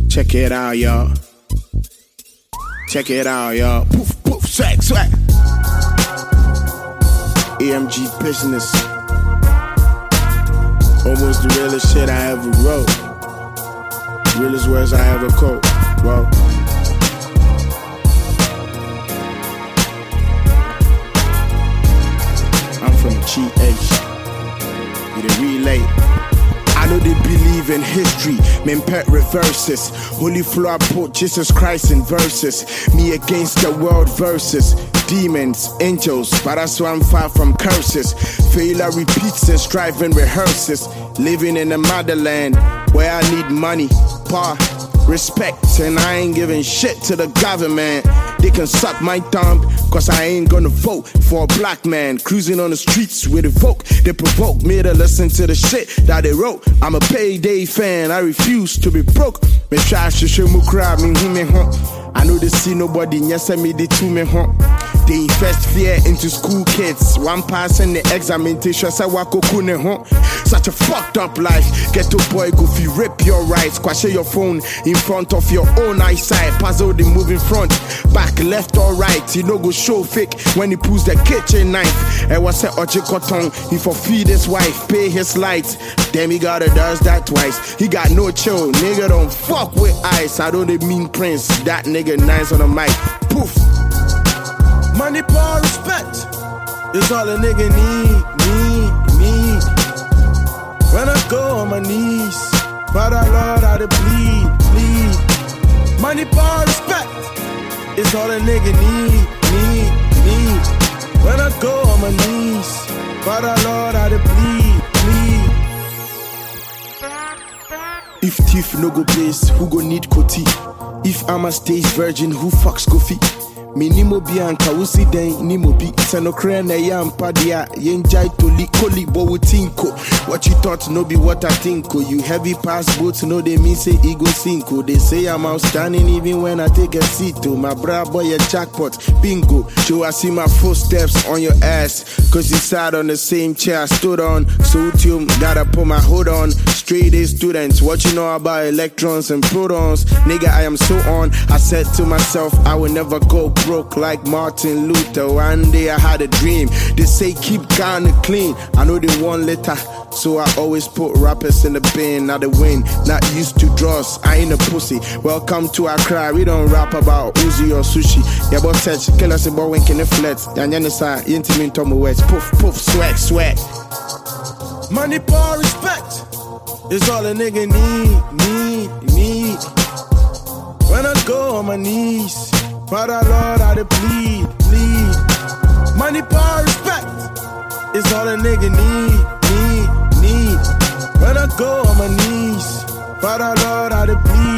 Check it out, y'all. Check it out, y'all. Poof, poof, swag, swag. AMG business. Almost the realest shit I ever wrote. Realest words I ever quote. Well, I'm from GH. With a relay. I know they believe in history, men pet reverses. Holy flow, I put Jesus Christ in verses. Me against the world versus demons, angels, but that's why I'm far from curses. Failure repeats and striving rehearses. Living in the motherland where I need money, power, respect, and I ain't giving shit to the government. They can suck my thumb, cause I ain't gonna vote for a black man. Cruising on the streets with a Vogue. They provoke me to listen to the shit that they wrote. I'm a payday fan, I refuse to be broke. Me try to show me crowd, me who me hunt. I know they see nobody, yes I me they to me hunt. They invest fear into school kids. One passing the examination, say wako kune hunt. Such a fucked up life. Ghetto boy go fi rip your rights. Quash your phone in front of your own eyesight. Puzzle the move in front, back, left or right. You know go show fake when he pulls the kitchen knife. And was say Oji Cotton, he for feed his wife, pay his lights. Then he gotta does that twice. He got no chill, nigga don't fuck with ice. I don't mean Prince, that nigga nice on the mic. Poof. Money, power, respect is all a nigga need. When I go on my knees, Father Lord, I bleed. Money, power, respect is all a nigga need. When I go on my knees, Father Lord, I bleed. If thief no go place, who go need Koti? If I'm a stage virgin, who fucks Kofi? Me nimo bianca wusi den nimo bi seno kre na yampa dia yenjai toli koli bo wutinko. What you thought no be what I think. You heavy pass boats no they mean say ego cinco. They say I'm outstanding even when I take a seat to my bra boy a jackpot bingo. So I see my footsteps on your ass cause you sat on the same chair I stood on. So you gotta put my hood on. Straight A students, what you know about electrons and protons? Nigga, I am so on. I said to myself I will never go broke like Martin Luther. One day I had a dream. They say keep kinda clean. I know they want letter, so I always put rappers in the bin. Now the win, not used to draws. I ain't a pussy. Welcome to Accra. We don't rap about Uzi or sushi. Yeah, boss said kill us about winking the flats. Yanyanisa, intimate Tommy West. Poof, poof, swag, swag. Money, power, respect is all a nigga need. When I go on my knees, Father Lord, I bleed. Money, power, respect is all a nigga need. When I go on my knees, Father Lord, I bleed.